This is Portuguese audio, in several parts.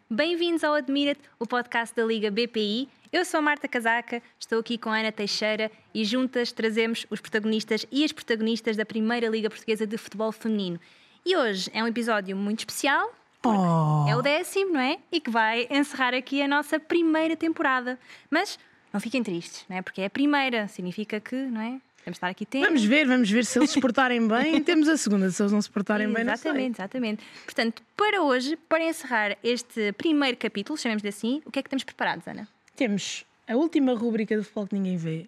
Bem-vindos ao Admira-te, o podcast da Liga BPI. Eu sou a Marta Casaca, estou aqui com a Ana Teixeira e juntas trazemos os protagonistas e as protagonistas da Primeira Liga Portuguesa de Futebol Feminino. E hoje é um episódio muito especial, é o 10º, não é? E que vai encerrar aqui a nossa primeira temporada. Mas não fiquem tristes, não é? Porque é a primeira, significa que, não é? Temos de estar aqui tempo. Vamos ver se eles se portarem bem. Temos a segunda, se eles não se portarem bem, não sei. Exatamente. Portanto, para hoje, para encerrar este primeiro capítulo, chamemos-lhe assim, o que é que temos preparados, Ana? Temos a última rúbrica do Futebol que Ninguém Vê.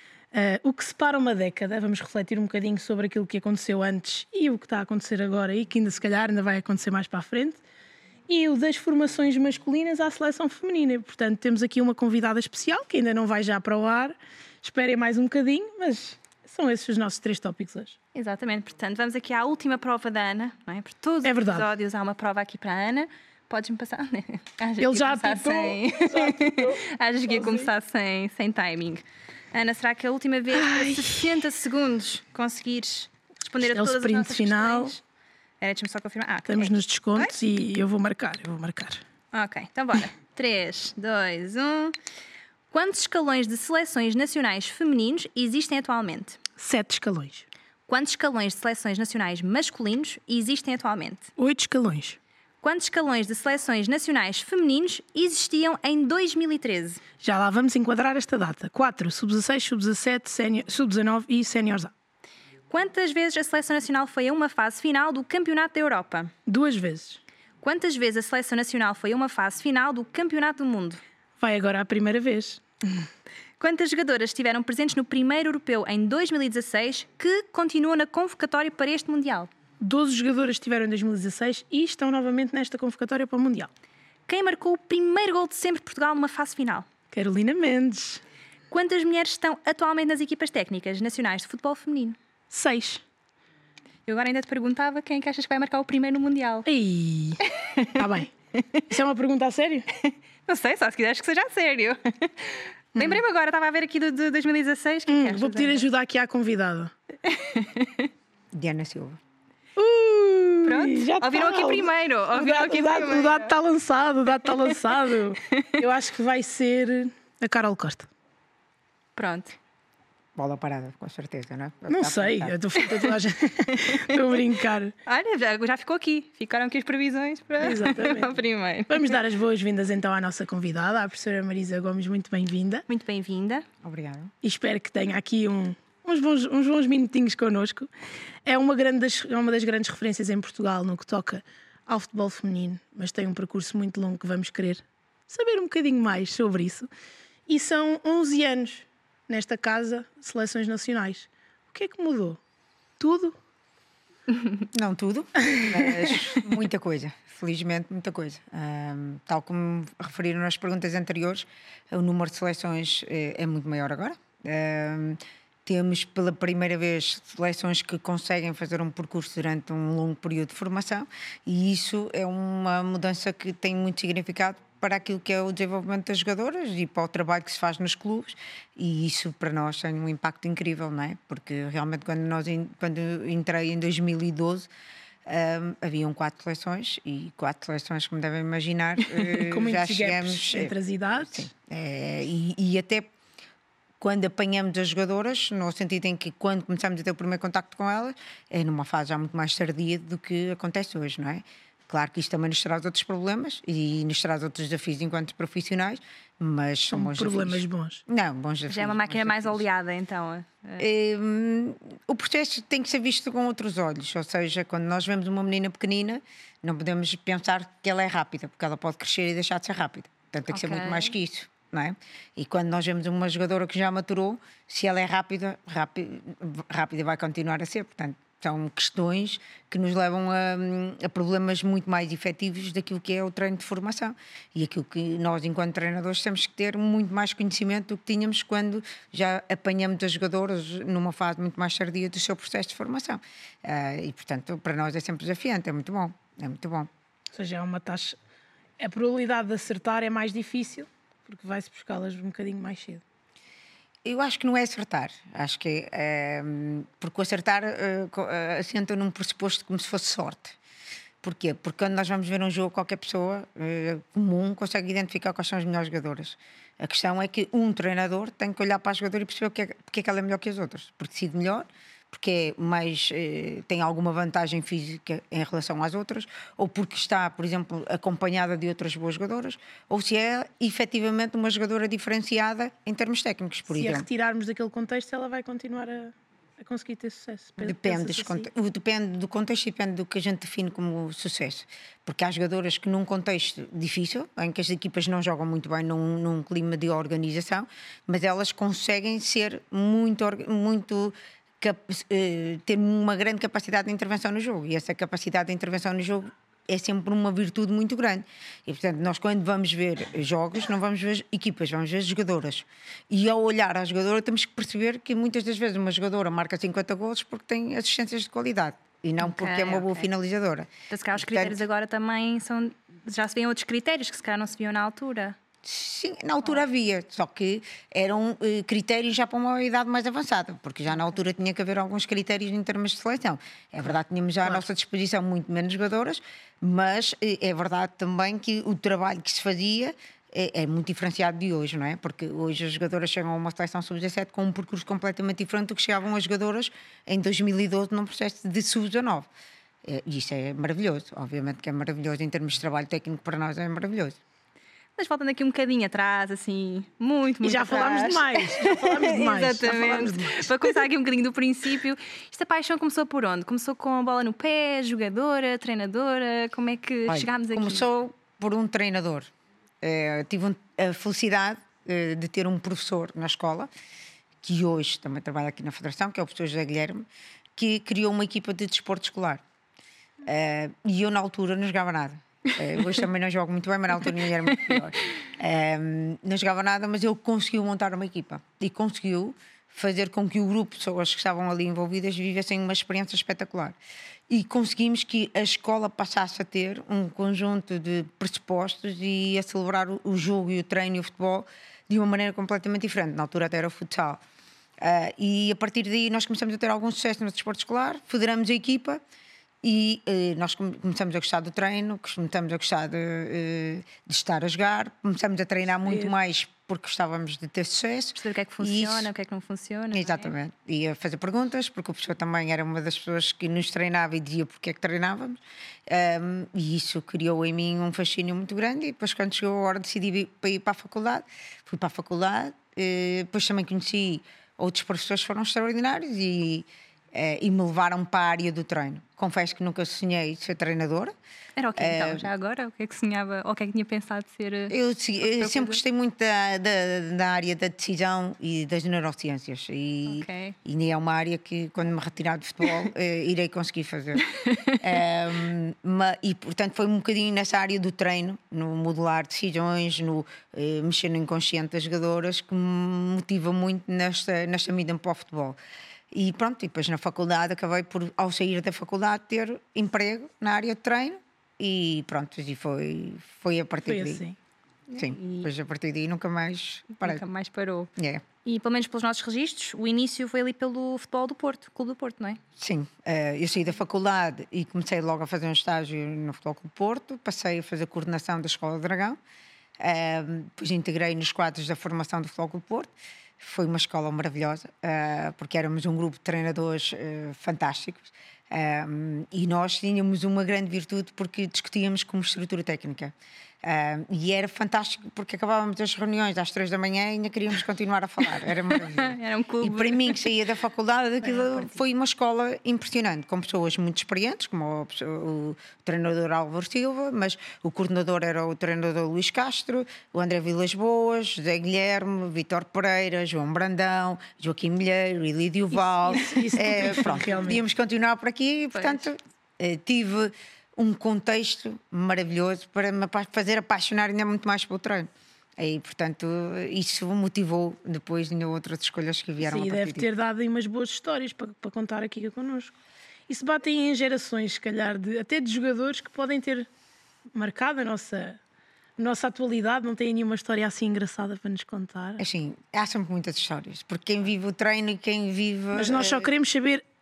O que separa uma década. Vamos refletir um bocadinho sobre aquilo que aconteceu antes e o que está a acontecer agora e que ainda se calhar ainda vai acontecer mais para a frente. E o das formações masculinas à seleção feminina. Portanto, temos aqui uma convidada especial que ainda não vai já para o ar. Esperem mais um bocadinho, mas são esses os nossos 3 tópicos hoje. Exatamente, portanto, vamos aqui à última prova da Ana, não é? Por todos os episódios há uma prova aqui para a Ana. Podes-me passar? Ele já apitou. Achas que ia começar sem timing. Ana, será que é a última vez que 60 segundos conseguires responder a todas as nossas final. Questões? Deixa-me só confirmar. Estamos nos descontos e eu vou marcar. Ok, então bora. 3, 2, 1... Quantos escalões de seleções nacionais femininos existem atualmente? 7 escalões. Quantos escalões de seleções nacionais masculinos existem atualmente? 8 escalões. Quantos escalões de seleções nacionais femininos existiam em 2013? Já lá vamos enquadrar esta data. 4, sub-16, sub-17, sub-19 e séniores A. Quantas vezes a Seleção Nacional foi a uma fase final do Campeonato da Europa? 2 vezes. Quantas vezes a Seleção Nacional foi a uma fase final do Campeonato do Mundo? Vai agora a primeira vez. Quantas jogadoras estiveram presentes no primeiro europeu em 2016 que continuam na convocatória para este Mundial? 12 jogadoras estiveram em 2016 e estão novamente nesta convocatória para o Mundial. Quem marcou o primeiro gol de sempre de Portugal numa fase final? Carolina Mendes. Quantas mulheres estão atualmente nas equipas técnicas nacionais de futebol feminino? 6. Eu agora ainda te perguntava quem é que achas que vai marcar o primeiro no Mundial. Está bem. Isso é uma pergunta a sério? Não sei, só se quiseres que seja a sério. Lembrei-me agora, estava a ver aqui do 2016. Vou pedir ajuda aqui à convidada. Diana Silva. Pronto, já ouviram aqui primeiro. O dado está lançado. Eu acho que vai ser a Carol Costa. Pronto. Bola parada, com certeza, não é? Não sei, eu estou a brincar. Olha, já ficou aqui. Ficaram aqui as previsões para o primeiro. Vamos dar as boas-vindas então à nossa convidada, a professora Marisa Gomes. Muito bem-vinda. Muito bem-vinda. Obrigada. E espero que tenha aqui uns bons minutinhos connosco. É uma das grandes referências em Portugal no que toca ao futebol feminino, mas tem um percurso muito longo que vamos querer saber um bocadinho mais sobre isso. E são 11 anos nesta casa, seleções nacionais. O que é que mudou? Tudo? Não tudo, mas muita coisa. Felizmente, muita coisa. Tal como referiram nas perguntas anteriores, o número de seleções é muito maior agora. Temos pela primeira vez seleções que conseguem fazer um percurso durante um longo período de formação e isso é uma mudança que tem muito significado para aquilo que é o desenvolvimento das jogadoras e para o trabalho que se faz nos clubes e isso para nós tem um impacto incrível, não é? Porque realmente quando entrei em 2012 haviam 4 seleções e 4 seleções, como devem imaginar, já chegamos entre as idades. Sim, e até quando apanhamos as jogadoras, no sentido em que quando começamos a ter o primeiro contacto com elas, é numa fase já muito mais tardia do que acontece hoje, não é? Claro que isto também nos traz outros problemas e nos traz outros desafios enquanto profissionais, mas são bons problemas desafios. Bons. Não, bons desafios. Já é uma máquina mais oleada, então. O processo tem que ser visto com outros olhos, ou seja, quando nós vemos uma menina pequenina, não podemos pensar que ela é rápida, porque ela pode crescer e deixar de ser rápida. Portanto, tem que ser muito mais que isso. Não é? E quando nós vemos uma jogadora que já maturou, se ela é rápida vai continuar a ser. Portanto, são questões que nos levam a problemas muito mais efetivos daquilo que é o treino de formação. E aquilo que nós, enquanto treinadores, temos que ter muito mais conhecimento do que tínhamos quando já apanhamos as jogadoras numa fase muito mais tardia do seu processo de formação. E, portanto, para nós é sempre desafiante, é muito bom. Ou seja, é uma taxa... A probabilidade de acertar é mais difícil, porque vai-se buscá-las um bocadinho mais cedo. Eu acho que não é acertar. Acho que porque o acertar assenta num pressuposto como se fosse sorte. Porquê? Porque quando nós vamos ver um jogo, qualquer pessoa comum consegue identificar quais são as melhores jogadoras. A questão é que um treinador tem que olhar para a jogadora e perceber porque é que ela é melhor que as outras. Porque decide melhor, porque é mais, tem alguma vantagem física em relação às outras, ou porque está, por exemplo, acompanhada de outras boas jogadoras, ou se é efetivamente uma jogadora diferenciada em termos técnicos, por exemplo. Se a retirarmos daquele contexto, ela vai continuar a conseguir ter sucesso. Depende do contexto e depende do que a gente define como sucesso. Porque há jogadoras que num contexto difícil, em que as equipas não jogam muito bem num clima de organização, mas elas conseguem ser ter uma grande capacidade de intervenção no jogo. E essa capacidade de intervenção no jogo é sempre uma virtude muito grande. E, portanto, nós quando vamos ver jogos, não vamos ver equipas, vamos ver jogadoras. E ao olhar à jogadora, temos que perceber que muitas das vezes uma jogadora marca 50 golos porque tem assistências de qualidade e não porque é uma boa finalizadora. Então, se calhar os critérios agora também são... Já se vêem outros critérios que se calhar não se viam na altura. Sim, na altura havia, só que eram critérios já para uma idade mais avançada, porque já na altura tinha que haver alguns critérios em termos de seleção. É verdade que tínhamos já à nossa disposição muito menos jogadoras, mas é verdade também que o trabalho que se fazia é muito diferenciado de hoje, não é? Porque hoje as jogadoras chegam a uma seleção sub-17 com um percurso completamente diferente do que chegavam as jogadoras em 2012 num processo de sub-19. E isso é maravilhoso, obviamente que é maravilhoso em termos de trabalho técnico, para nós é maravilhoso. Mas voltando aqui um bocadinho atrás, assim, muito e já atrás. Falámos demais. Já falámos demais. Exatamente. Para começar aqui um bocadinho do princípio, esta paixão começou por onde? Começou com a bola no pé, jogadora, treinadora? Como é que chegámos aqui? Começou por um treinador. Tive a felicidade de ter um professor na escola, que hoje também trabalha aqui na Federação, que é o professor José Guilherme, que criou uma equipa de desporto escolar. E eu, na altura, não jogava nada. Hoje também não jogo muito bem, mas na altura não era muito pior. Não jogava nada, mas ele conseguiu montar uma equipa e conseguiu fazer com que o grupo de pessoas que estavam ali envolvidas vivessem uma experiência espetacular. E conseguimos que a escola passasse a ter um conjunto de pressupostos e a celebrar o jogo e o treino e o futebol de uma maneira completamente diferente. Na altura até era o futsal. E a partir daí nós começamos a ter algum sucesso no desporto escolar, federamos a equipa. E nós começamos a gostar do treino, começamos a gostar de estar a jogar, começamos a treinar muito mais porque gostávamos de ter sucesso. Perceber o que é que funciona, o que é que não funciona. Exatamente. E a fazer perguntas, porque o professor também era uma das pessoas que nos treinava e dizia porque é que treinávamos. E isso criou em mim um fascínio muito grande. E depois, quando chegou a hora, decidi ir para a faculdade. Fui para a faculdade, depois também conheci outros professores que foram extraordinários e me levaram para a área do treino. Confesso que nunca sonhei ser treinadora. Era o que então, já agora? O que é que sonhava, ou o que é que tinha pensado de ser? Eu sempre gostei muito da área da decisão e das neurociências. E é uma área que, quando me retirar do futebol, irei conseguir fazer. E, portanto, foi um bocadinho nessa área do treino, no modular decisões, no mexer no inconsciente das jogadoras, que me motiva muito nesta vida para o futebol. E pronto, e depois na faculdade acabei por, ao sair da faculdade, ter emprego na área de treino e pronto, e foi a partir daí. Assim. Sim, depois a partir daí nunca mais parei. Nunca mais parou. É. E pelo menos pelos nossos registros, o início foi ali pelo futebol do Porto, Clube do Porto, não é? Sim, eu saí da faculdade e comecei logo a fazer um estágio no Futebol Clube do Porto, passei a fazer a coordenação da Escola do Dragão, depois integrei nos quadros da formação do Futebol Clube do Porto. Foi uma escola maravilhosa, porque éramos um grupo de treinadores fantásticos e nós tínhamos uma grande virtude porque discutíamos como estrutura técnica. E era fantástico porque acabávamos as reuniões às 3 da manhã e ainda queríamos continuar a falar. Era maravilhoso. Era um clube. E para mim, que saía da faculdade, aquilo foi uma escola impressionante, com pessoas muito experientes, como o treinador Álvaro Silva, mas o coordenador era o treinador Luís Castro, o André Vilas Boas, José Guilherme, Vítor Pereira, João Brandão, Joaquim Milheiro, Ilídio Val. Pronto, podíamos continuar por aqui e, portanto, tive um contexto maravilhoso para me fazer apaixonar ainda muito mais pelo treino. E, portanto, isso motivou depois ainda outras escolhas que vieram a partir deve ter dado aí umas boas histórias para contar aqui connosco. E se batem em gerações, se calhar, até de jogadores que podem ter marcado a nossa atualidade, não têm nenhuma história assim engraçada para nos contar? Assim, há sempre muitas histórias, porque quem vive o treino e quem vive... Mas nós só queremos saber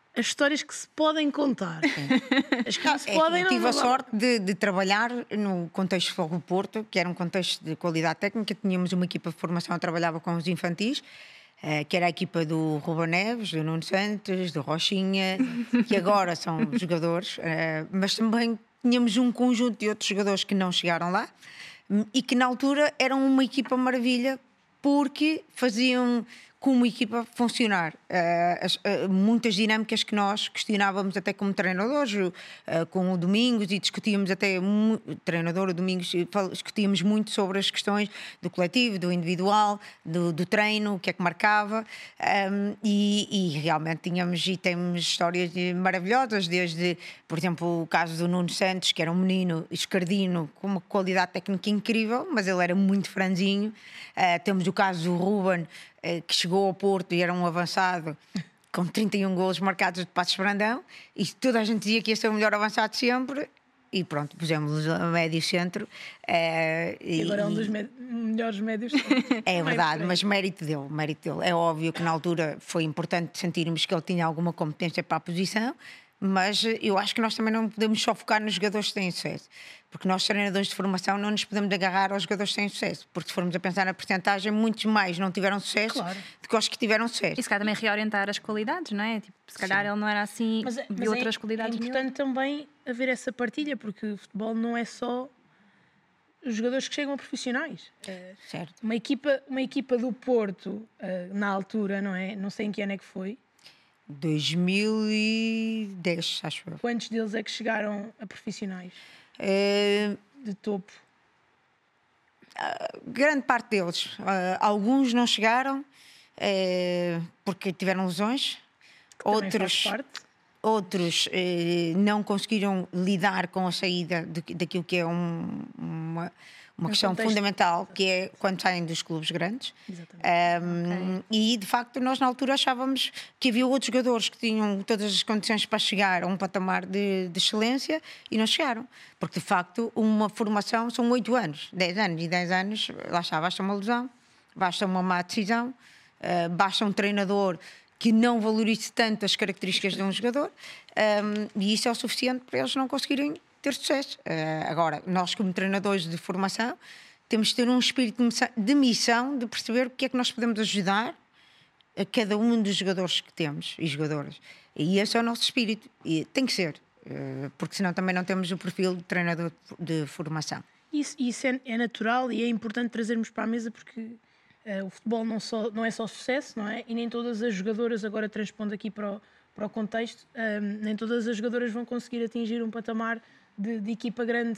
as histórias que se podem contar. As que não se podem, eu tive não a sorte de trabalhar no contexto de Fogo do Porto, que era um contexto de qualidade técnica. Tínhamos uma equipa de formação que trabalhava com os infantis, que era a equipa do Ruben Neves, do Nuno Santos, do Rochinha, que agora são jogadores, mas também tínhamos um conjunto de outros jogadores que não chegaram lá e que na altura eram uma equipa maravilha, porque faziam como equipa funcionar. Muitas dinâmicas que nós questionávamos até como treinadores, com o Domingos, e discutíamos até, treinador o Domingos, discutíamos muito sobre as questões do coletivo, do individual, do treino, o que é que marcava, e realmente tínhamos e temos histórias maravilhosas, desde, por exemplo, o caso do Nuno Santos, que era um menino escardino com uma qualidade técnica incrível, mas ele era muito franzinho. Temos o caso do Ruben, que chegou ao Porto e era um avançado com 31 golos marcados de Passos Brandão, e toda a gente dizia que ia ser o melhor avançado sempre, e pronto, pusemos a médio centro. E agora é um dos melhores médios. É verdade, mas mérito dele. É óbvio que na altura foi importante sentirmos que ele tinha alguma competência para a posição, mas eu acho que nós também não podemos só focar nos jogadores que têm sucesso, porque nós, treinadores de formação, não nos podemos agarrar aos jogadores que têm sucesso, porque se formos a pensar na percentagem, muitos mais não tiveram sucesso, claro, do que os que tiveram sucesso. E se calhar também reorientar as qualidades, não é? Tipo, se calhar ele não era assim, de outras qualidades. É importante também haver essa partilha, porque o futebol não é só os jogadores que chegam a profissionais. Certo. Uma equipa do Porto, na altura, não é? Não sei em que ano é que foi. 2010, acho eu. Quantos deles é que chegaram a profissionais? De topo? Grande parte deles. Alguns não chegaram porque tiveram lesões. Outros não conseguiram lidar com a saída daquilo que é uma questão fundamental, que é quando saem dos clubes grandes. E de facto nós na altura achávamos que havia outros jogadores que tinham todas as condições para chegar a um patamar de excelência e não chegaram, porque de facto uma formação são 8 anos, 10 anos, e 10 anos, lá está, basta uma lesão, basta uma má decisão, basta um treinador que não valorize tanto as características de um jogador, e isso é o suficiente para eles não conseguirem ter sucesso. Agora, nós como treinadores de formação temos de ter um espírito de missão, de perceber o que é que nós podemos ajudar a cada um dos jogadores que temos e jogadoras. E esse é o nosso espírito, e tem que ser, porque senão também não temos o perfil de treinador de formação. Isso é natural e é importante trazermos para a mesa, porque o futebol não é só sucesso, não é? E nem todas as jogadoras, agora transpondo aqui para o contexto, nem todas as jogadoras vão conseguir atingir um patamar de equipa grande,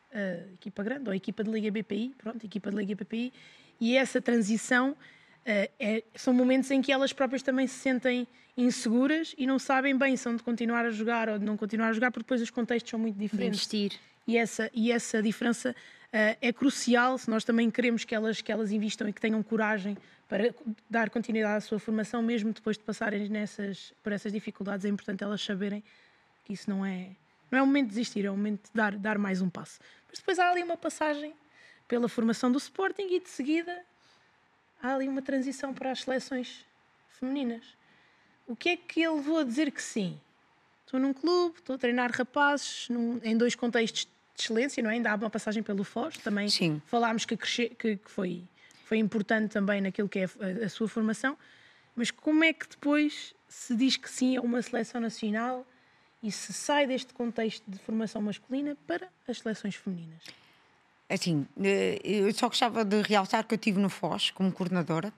ou equipa de Liga BPI, equipa de Liga BPI, e essa transição são momentos em que elas próprias também se sentem inseguras e não sabem bem se são de continuar a jogar ou de não continuar a jogar, porque depois os contextos são muito diferentes. De investir. E essa diferença é crucial se nós também queremos que elas invistam e que tenham coragem para dar continuidade à sua formação, mesmo depois de passarem por essas dificuldades. É importante elas saberem que isso não é o momento de desistir, é o momento de dar mais um passo. Mas depois há ali uma passagem pela formação do Sporting e de seguida há ali uma transição para as seleções femininas. O que é que ele levou a dizer que sim? Estou num clube, estou a treinar rapazes em 2 contextos de excelência, não é? Ainda há uma passagem pelo Foz, também. Sim. Falámos que foi importante também naquilo que é a sua formação, mas como é que depois se diz que sim a uma seleção nacional e se sai deste contexto de formação masculina para as seleções femininas? Assim, eu só gostava de realçar que eu estive no Foz como coordenadora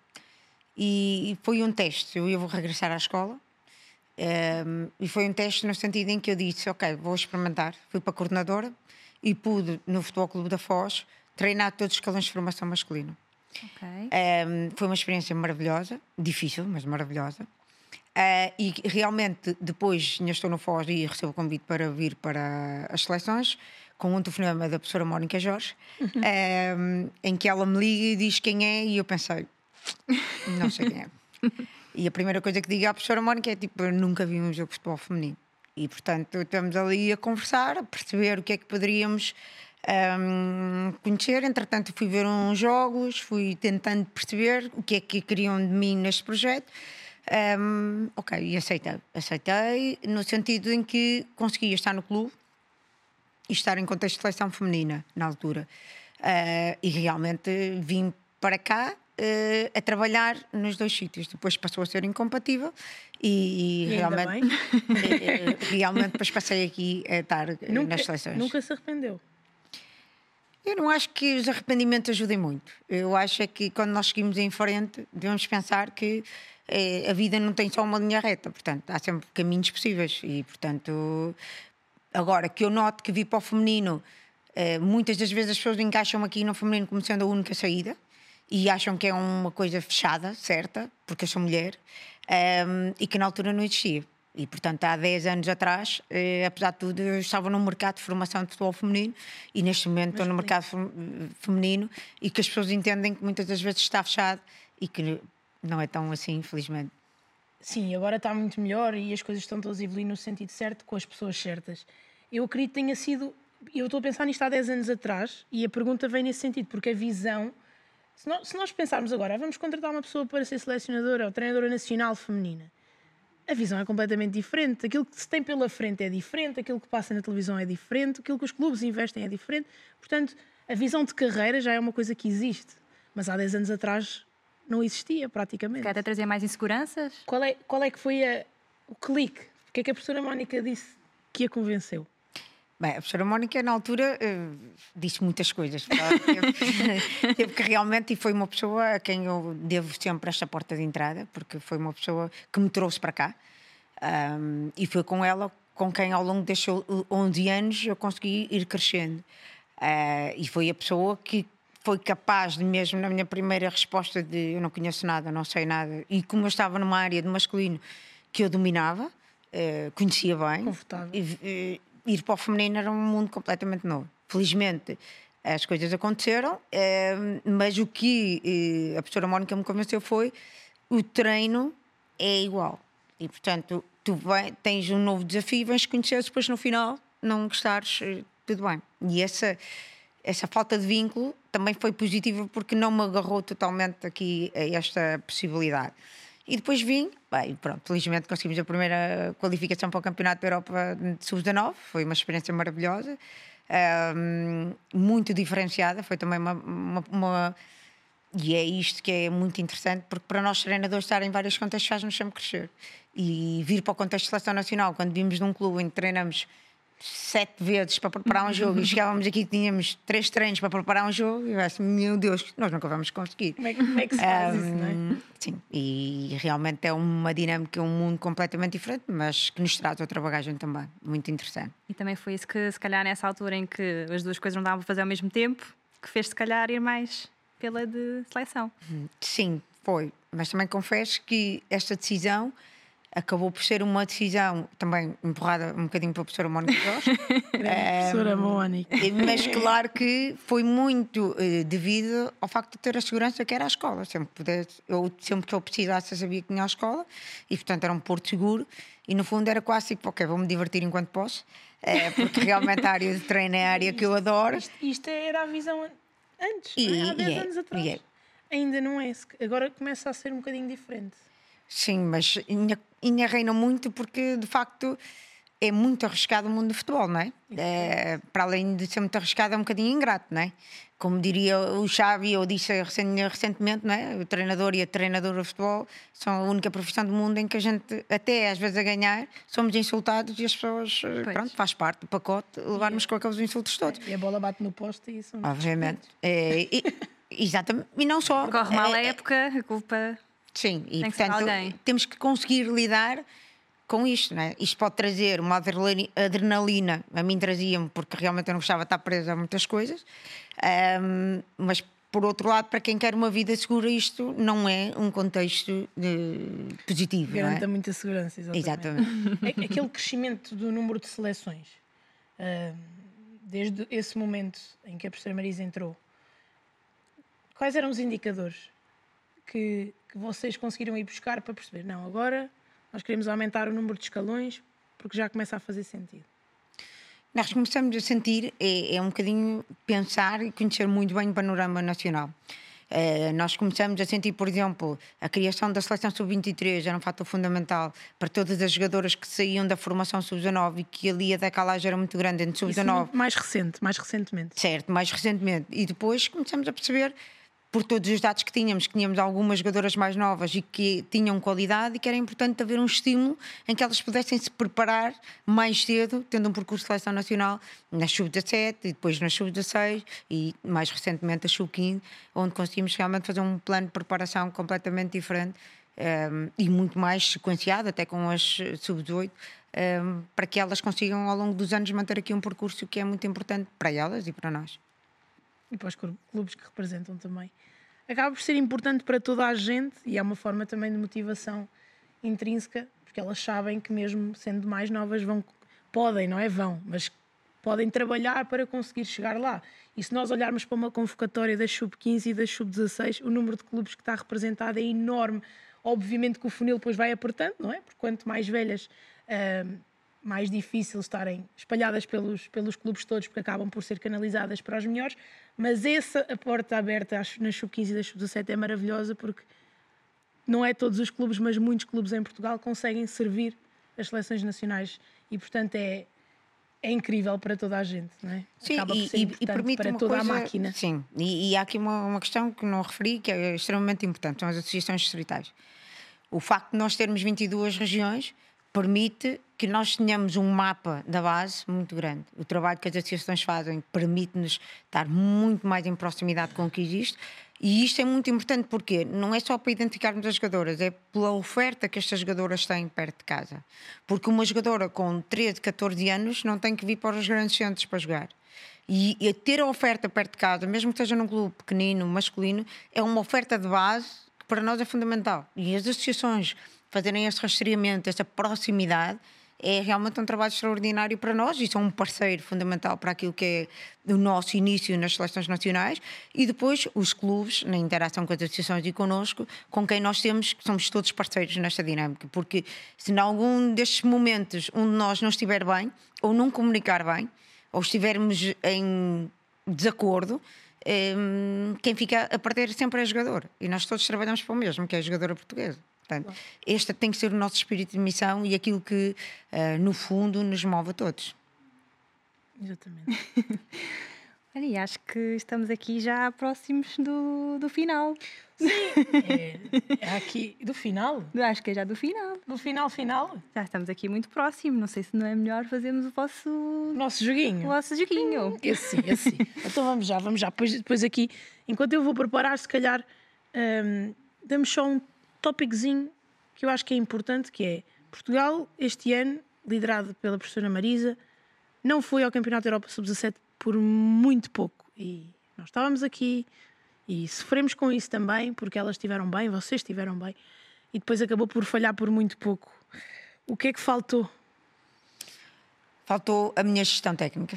e foi um teste. Eu vou regressar à escola. E foi um teste no sentido em que eu disse, ok, vou experimentar. Fui para a coordenadora e pude, no Futebol Clube da Foz, treinar todos os escalões de formação masculino. Foi uma experiência maravilhosa, difícil, mas maravilhosa. E realmente depois ainda estou no Foz e recebo o convite para vir para as seleções, com um telefonema da professora Mónica Jorge, em que ela me liga e diz quem é, e eu pensei, não sei quem é. E a primeira coisa que digo à professora Mónica é tipo, eu nunca vi um jogo de futebol feminino. E portanto estamos ali a conversar, a perceber o que é que poderíamos conhecer. Entretanto fui ver uns jogos, fui tentando perceber o que é que queriam de mim neste projeto. Ok, e aceitei no sentido em que conseguia estar no clube e estar em contexto de seleção feminina na altura. E realmente vim para cá a trabalhar nos 2 sítios. Depois passou a ser incompatível e realmente, realmente depois passei aqui a estar nas seleções. Nunca se arrependeu? Eu não acho que os arrependimentos ajudem muito. Eu acho é que quando nós seguimos em frente devemos pensar que a vida não tem só uma linha reta, portanto há sempre caminhos possíveis e portanto agora que eu noto que vir para o feminino, muitas das vezes as pessoas encaixam aqui no feminino como sendo a única saída e acham que é uma coisa fechada, certa, porque eu sou mulher, e que na altura não existia. E, portanto, há 10 anos atrás, apesar de tudo, eu estava no mercado de formação de futebol feminino e neste momento estou no mercado feminino e que as pessoas entendem que muitas das vezes está fechado e que não é tão assim, infelizmente. Sim, agora está muito melhor e as coisas estão todas a evoluir no sentido certo, com as pessoas certas. Eu acredito que tenha sido... Eu estou a pensar nisto há 10 anos atrás e a pergunta vem nesse sentido, porque a visão... Se nós pensarmos agora, vamos contratar uma pessoa para ser selecionadora ou treinadora nacional feminina, a visão é completamente diferente. Aquilo que se tem pela frente é diferente, aquilo que passa na televisão é diferente, aquilo que os clubes investem é diferente. Portanto, a visão de carreira já é uma coisa que existe, mas há 10 anos atrás não existia praticamente. Quer até trazer mais inseguranças? Qual é que foi o clique? O que é que a professora Mónica disse que a convenceu? Bem, a professora Mónica, na altura, disse muitas coisas. Teve que realmente, e foi uma pessoa a quem eu devo sempre esta porta de entrada, porque foi uma pessoa que me trouxe para cá. E foi com ela com quem, ao longo destes 11 anos, eu consegui ir crescendo. E foi a pessoa que foi capaz de, mesmo na minha primeira resposta de eu não conheço nada, não sei nada, e como eu estava numa área de masculino que eu dominava, conhecia bem, confortável. Ir para o feminino era um mundo completamente novo. Felizmente as coisas aconteceram, mas o que a professora Mónica me convenceu foi o treino é igual. E portanto tu tens um novo desafio, vens conhecer, depois no final não gostares, tudo bem. E essa falta de vínculo também foi positiva porque não me agarrou totalmente aqui a esta possibilidade. E depois vim, bem, pronto, felizmente conseguimos a primeira qualificação para o Campeonato da Europa de Sub-19, foi uma experiência maravilhosa, muito diferenciada, foi também uma... E é isto que é muito interessante, porque para nós treinadores estar em vários contextos faz-nos sempre crescer. E vir para o contexto de seleção nacional, quando vimos de um clube em que treinamos 7 vezes para preparar um jogo e chegávamos aqui e tínhamos 3 treinos para preparar um jogo, e eu acho, meu Deus, nós nunca vamos conseguir. Como é que se faz isso, não é? Sim, e realmente é uma dinâmica, um mundo completamente diferente, mas que nos traz outra bagagem também, muito interessante. E também foi isso que, se calhar, nessa altura em que as duas coisas não davam para fazer ao mesmo tempo, que fez, se calhar, ir mais pela de seleção. Sim, foi. Mas também confesso que esta decisão acabou por ser uma decisão também empurrada um bocadinho pela professora Mónica Jorge. Professora Mónica. Mas claro que foi muito devido ao facto de ter a segurança que era a escola. Sempre que eu precisasse, eu sabia que tinha a escola e, portanto, era um porto seguro. E, no fundo, era quase tipo, ok, vou-me divertir enquanto posso, porque realmente a área de treino é a área que eu adoro. Isto era a visão antes, há 10 anos atrás. Ainda não é. Agora começa a ser um bocadinho diferente. Sim, mas ainda reina muito porque, de facto, é muito arriscado o mundo do futebol, não é? Para além de ser muito arriscado, é um bocadinho ingrato, não é? Como diria o Xavi, eu disse recentemente, não é? O treinador e a treinadora de futebol são a única profissão do mundo em que a gente, até às vezes a ganhar, somos insultados e as pessoas, pronto, faz parte do pacote levarmos com aqueles insultos todos. E a bola bate no poste e isso. Obviamente. Exatamente. E não só. Corre mal a época, a culpa... Sim, e portanto temos que conseguir lidar com isto, não é? Isto pode trazer uma adrenalina, a mim trazia-me, porque realmente eu não gostava de estar presa a muitas coisas, mas por outro lado, para quem quer uma vida segura, isto não é um contexto positivo. Garanta muita segurança, exatamente. Aquele crescimento do número de seleções, desde esse momento em que a professora Marisa entrou, quais eram os indicadores que vocês conseguiram ir buscar para perceber, não, agora nós queremos aumentar o número de escalões porque já começa a fazer sentido? Nós começamos a sentir, é um bocadinho pensar e conhecer muito bem o panorama nacional. Nós começamos a sentir, por exemplo, a criação da seleção sub-23 era um fator fundamental para todas as jogadoras que saíam da formação sub-19 e que ali a decalagem era muito grande entre sub-19. Mais recentemente. Certo, mais recentemente. E depois começamos a perceber, por todos os dados que tínhamos algumas jogadoras mais novas e que tinham qualidade e que era importante haver um estímulo em que elas pudessem se preparar mais cedo, tendo um percurso de seleção nacional na sub-17 e depois na sub-16 e mais recentemente a sub-15, onde conseguimos realmente fazer um plano de preparação completamente diferente e muito mais sequenciado, até com as sub-18, para que elas consigam ao longo dos anos manter aqui um percurso que é muito importante para elas e para nós. E para os clubes que representam também. Acaba por ser importante para toda a gente e é uma forma também de motivação intrínseca, porque elas sabem que mesmo sendo mais novas mas podem trabalhar para conseguir chegar lá. E se nós olharmos para uma convocatória das sub-15 e das sub-16, o número de clubes que está representado é enorme. Obviamente que o funil depois vai apertando, não é? Porque quanto mais velhas, mais difícil estarem espalhadas pelos clubes todos, porque acabam por ser canalizadas para os melhores, mas a porta aberta nas sub-15 e das sub-17 é maravilhosa, porque não é todos os clubes, mas muitos clubes em Portugal conseguem servir as seleções nacionais e, portanto, é incrível para toda a gente, não é? Sim, acaba por ser importante para toda a máquina. Sim, e há aqui uma questão que não referi, que é extremamente importante, são as associações distritais. O facto de nós termos 22 regiões permite que nós tenhamos um mapa da base muito grande. O trabalho que as associações fazem permite-nos estar muito mais em proximidade com o que existe, e isto é muito importante porque não é só para identificarmos as jogadoras, é pela oferta que estas jogadoras têm perto de casa. Porque uma jogadora com 13, 14 anos não tem que vir para os grandes centros para jogar. E ter a oferta perto de casa, mesmo que seja num clube pequenino, masculino, é uma oferta de base que para nós é fundamental. E as associações fazerem este rastreamento, esta proximidade, é realmente um trabalho extraordinário para nós e são um parceiro fundamental para aquilo que é o nosso início nas seleções nacionais e depois os clubes, na interação com as associações e connosco, com quem nós somos todos parceiros nesta dinâmica, porque se em algum destes momentos um de nós não estiver bem, ou não comunicar bem, ou estivermos em desacordo, quem fica a perder sempre é a jogadora. E nós todos trabalhamos para o mesmo, que é a jogadora portuguesa. Portanto, este tem que ser o nosso espírito de missão e aquilo que, no fundo, nos move a todos. Exatamente. Olha, e acho que estamos aqui já próximos do final. Sim, é aqui do final. Acho que é já do final. Do final. Já estamos aqui muito próximo. Não sei se não é melhor fazermos o nosso joguinho. O vosso joguinho. Esse sim. Então vamos já. Depois aqui, enquanto eu vou preparar, se calhar, damos só um tópicozinho que eu acho que é importante, que é Portugal, este ano, liderado pela professora Marisa, não foi ao Campeonato da Europa Sub-17 por muito pouco. E nós estávamos aqui e sofremos com isso também, porque elas estiveram bem, vocês estiveram bem, e depois acabou por falhar por muito pouco. O que é que faltou? Faltou a minha gestão técnica.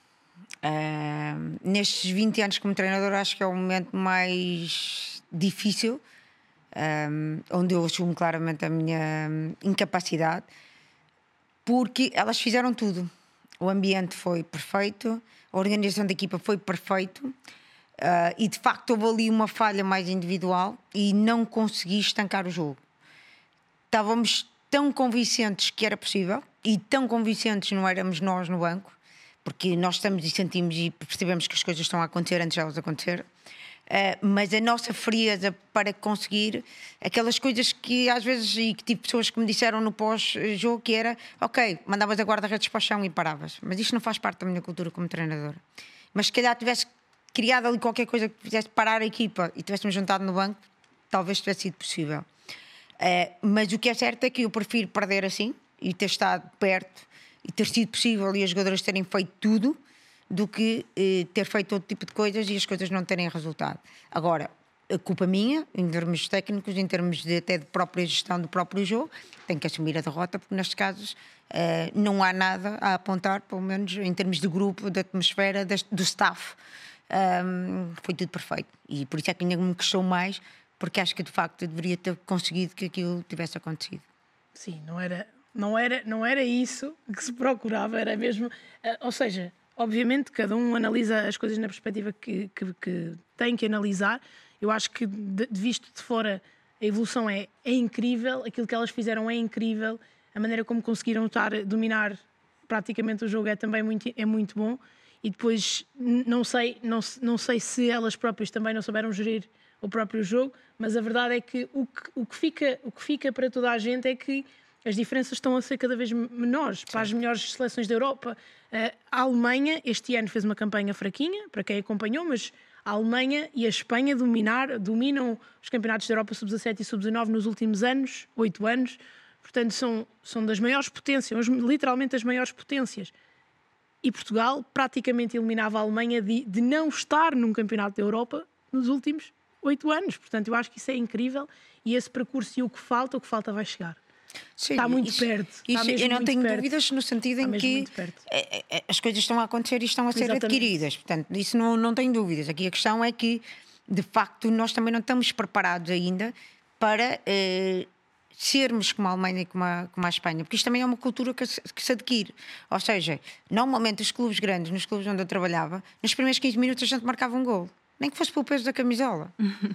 Nestes 20 anos como treinadora, acho que é o momento mais difícil, onde eu assumo claramente a minha incapacidade, porque elas fizeram tudo. O ambiente foi perfeito, a organização da equipa foi perfeito, e de facto houve ali uma falha mais individual e não consegui estancar o jogo. Estávamos tão convincentes que era possível e tão convincentes não éramos nós no banco, porque nós estamos e sentimos e percebemos que as coisas estão a acontecer antes de elas acontecerem. Mas a nossa frieza para conseguir aquelas coisas que às vezes, e que tive pessoas que me disseram no pós-jogo, que era ok, mandavas a guarda-redes para o chão e paravas, mas isto não faz parte da minha cultura como treinadora. Mas se calhar tivesse criado ali qualquer coisa que fizesse parar a equipa e tivéssemos juntado no banco, talvez tivesse sido possível. Mas o que é certo é que eu prefiro perder assim e ter estado perto e ter sido possível e as jogadoras terem feito tudo, do que ter feito outro tipo de coisas e as coisas não terem resultado. Agora, a culpa minha, em termos técnicos, em termos até de própria gestão do próprio jogo, tenho que assumir a derrota, porque nestes casos não há nada a apontar, pelo menos em termos de grupo, da atmosfera, do staff. Foi tudo perfeito. E por isso é que ainda me queixou mais, porque acho que de facto eu deveria ter conseguido que aquilo tivesse acontecido. Sim, não era isso que se procurava, era mesmo... ou seja... Obviamente, cada um analisa as coisas na perspectiva que tem que analisar Eu acho que, visto de fora, a evolução é incrível, aquilo que elas fizeram é incrível, a maneira como conseguiram dominar praticamente o jogo é também muito bom. E depois, não sei se elas próprias também não souberam gerir o próprio jogo, mas a verdade é que o que fica para toda a gente é que as diferenças estão a ser cada vez menores. Para as melhores seleções da Europa, a Alemanha este ano fez uma campanha fraquinha, para quem acompanhou, mas a Alemanha e a Espanha dominam os campeonatos da Europa sub-17 e sub-19 nos últimos 8 anos. Portanto, são das maiores potências, literalmente as maiores potências. E Portugal praticamente eliminava a Alemanha de não estar num campeonato da Europa nos últimos 8 anos. Portanto, eu acho que isso é incrível e esse percurso e o que falta vai chegar. Sim, está muito perto. Eu não tenho dúvidas no sentido em que as coisas estão a acontecer e estão a ser adquiridas. Portanto, isso não tenho dúvidas. Aqui a questão é que, de facto, nós também não estamos preparados ainda para sermos como a Alemanha e como a Espanha, porque isto também é uma cultura que se adquire. Ou seja, normalmente os clubes grandes, nos clubes onde eu trabalhava, nos primeiros 15 minutos a gente marcava um golo, nem que fosse pelo peso da camisola.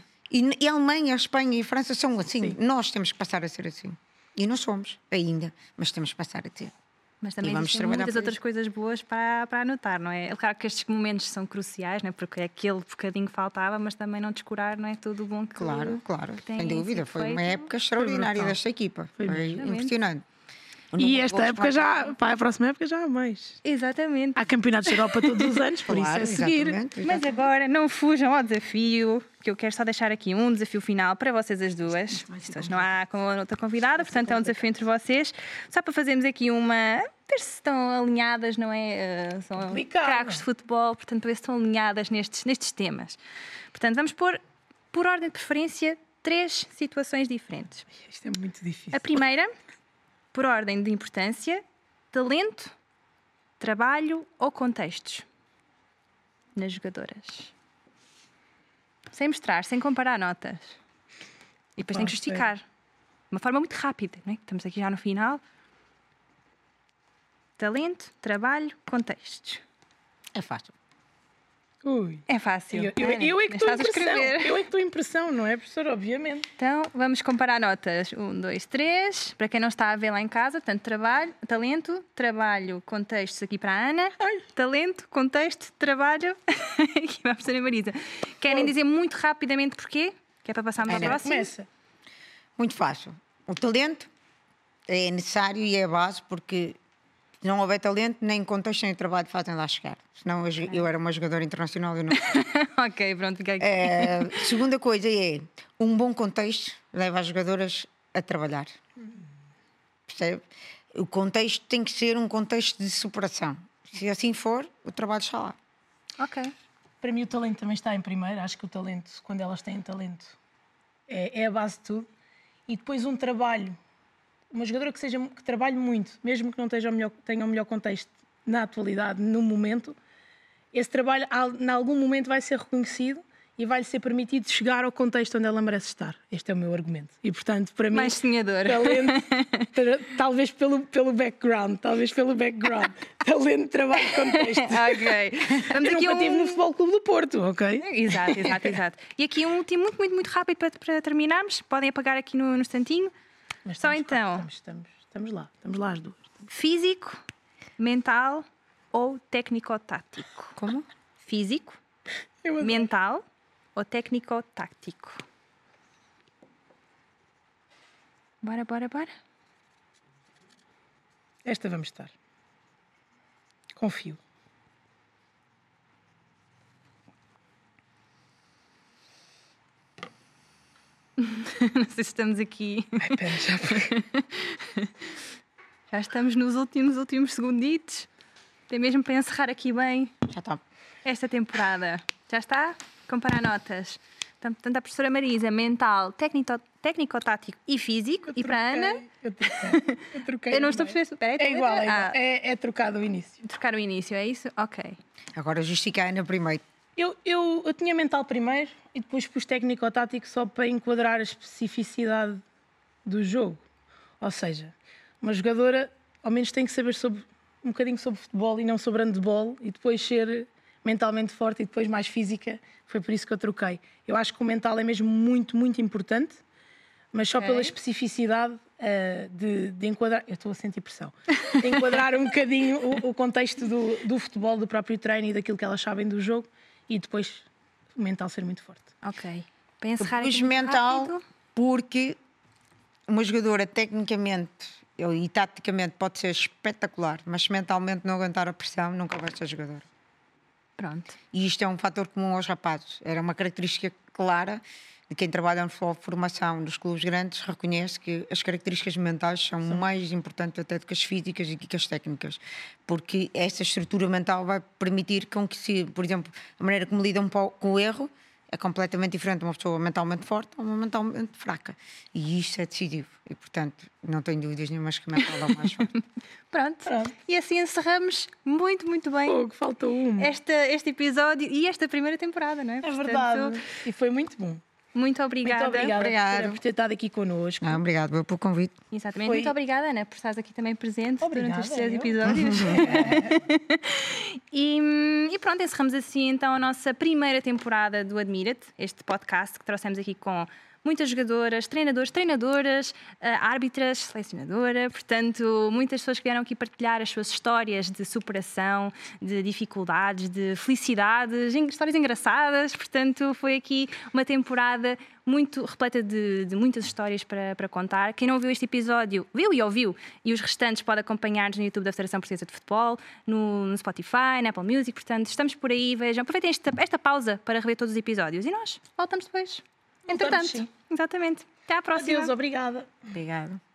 E a Alemanha, a Espanha e a França são assim. Sim. Nós temos que passar a ser assim. E não somos ainda, mas temos que passar a ter. Mas também existem muitas outras coisas boas para anotar, não é? É claro que estes momentos são cruciais, não é? Porque aquele bocadinho faltava, mas também não descurar, não é? Tudo o bom que Claro, que tem sem dúvida. Foi uma época extraordinária desta equipa. Foi impressionante. E esta época para a próxima época já há mais. Exatamente. Há campeonatos de Europa todos os anos, por isso é seguir. Exatamente. Mas agora não fujam ao desafio, que eu quero só deixar aqui um desafio final para vocês as duas. Hoje não há com a outra convidada, portanto é um desafio entre vocês. Só para fazermos aqui ver se estão alinhadas, não é? São craques de futebol, portanto, ver se estão alinhadas nestes temas. Portanto, vamos pôr, por ordem de preferência, 3 situações diferentes. Isto é muito difícil. A primeira, por ordem de importância, talento, trabalho ou contextos nas jogadoras. Sem mostrar, sem comparar notas. E depois tem que justificar. De uma forma muito rápida, não é? Estamos aqui já no final. Talento, trabalho, contextos. É fácil. Ui. É fácil. Eu é que estou em pressão, não é, professora? Obviamente. Então, vamos comparar notas. 1, 2, 3. Para quem não está a ver lá em casa, portanto, talento, trabalho, contextos aqui para a Ana. Ai. Talento, contexto, trabalho. Aqui para a professora Marisa. Querem dizer muito rapidamente porquê? Que é para passarmos ao próximo? Começa. Muito fácil. O talento é necessário e é a base, porque se não houver talento, nem contexto nem trabalho fazem lá chegar. Senão eu era uma jogadora internacional e não. Ok, pronto, fica aqui. Segunda coisa é um bom contexto leva as jogadoras a trabalhar. Percebe? O contexto tem que ser um contexto de superação. Se assim for, o trabalho está lá. Ok. Para mim o talento também está em primeiro. Acho que o talento, quando elas têm talento, é a base de tudo. E depois um trabalho. Uma jogadora que trabalhe muito, mesmo que não tenha o melhor contexto na atualidade, no momento, esse trabalho, em algum momento, vai ser reconhecido e vai-lhe ser permitido chegar ao contexto onde ela merece estar. Este é o meu argumento. E, portanto, para mim, mais sonhador. Talento, talvez pelo background, talento, trabalho, contexto. Ok. Eu nunca estive no Futebol Clube do Porto, ok? Exato. E aqui um último, muito rápido para terminarmos. Podem apagar aqui no instantinho. Mas só então. Estamos lá as duas. Físico, mental ou técnico-tático? Como? Físico, mental ou técnico-tático? Bora. Esta vamos estar. Confio. Não sei se estamos aqui. Ai, pera, já estamos nos últimos segunditos. Tem mesmo para encerrar aqui bem. Já está. Esta temporada. Já está? Comparar notas. Portanto, a professora Marisa, mental, técnico-tático e físico. E para a Ana? Eu troquei. Eu não estou a perceber. É igual. É trocado o início. Trocar o início, é isso? Ok. Agora justificar a Ana primeiro. Eu tinha mental primeiro e depois pus técnico-tático só para enquadrar a especificidade do jogo. Ou seja, uma jogadora ao menos tem que saber um bocadinho sobre futebol e não sobre handball e depois ser mentalmente forte e depois mais física. Foi por isso que eu troquei. Eu acho que o mental é mesmo muito, muito importante, mas só pela especificidade de enquadrar... Eu estou a sentir pressão. De enquadrar um bocadinho o contexto do futebol, do próprio treino e daquilo que elas sabem do jogo, e depois o mental ser muito forte. Ok. Para encerrar Pus aqui muito mental rápido. porque uma jogadora tecnicamente e taticamente pode ser espetacular, mas se mentalmente não aguentar a pressão, nunca vai ser jogadora. Pronto. E isto é um fator comum aos rapazes. Era uma característica clara de quem trabalha no futebol de formação dos clubes grandes, reconhece que as características mentais são mais importantes até do que as físicas e que as técnicas, porque essa estrutura mental vai permitir com que, se, por exemplo, a maneira como lidam com o erro é completamente diferente de uma pessoa mentalmente forte ou uma mentalmente fraca. E isto é decisivo. E, portanto, não tenho dúvidas nenhumas que o mental é o mais forte. Pronto. E assim encerramos muito, muito bem Fogo, faltou um. este episódio e esta primeira temporada, não é? É verdade. E foi muito bom. Muito obrigada. Muito obrigada por ter estado aqui connosco. Obrigado pelo convite. Exatamente. Foi- Muito obrigada, Ana, por estares aqui também presente Obrigada, durante estes 6 eu. episódios. E pronto, encerramos assim então a nossa primeira temporada do Admira-te, este podcast que trouxemos aqui com muitas jogadoras, treinadores, treinadoras, árbitras, selecionadora, portanto, muitas pessoas que vieram aqui partilhar as suas histórias de superação, de dificuldades, de felicidades, histórias engraçadas, portanto, foi aqui uma temporada muito repleta de muitas histórias para contar. Quem não viu este episódio, viu e ouviu, e os restantes pode acompanhar-nos no YouTube da Federação Portuguesa de Futebol, no Spotify, na Apple Music, portanto, estamos por aí, vejam, aproveitem esta pausa para rever todos os episódios e nós voltamos depois. Entretanto, sim. exatamente. Até à próxima. Adeus, obrigada. Obrigada.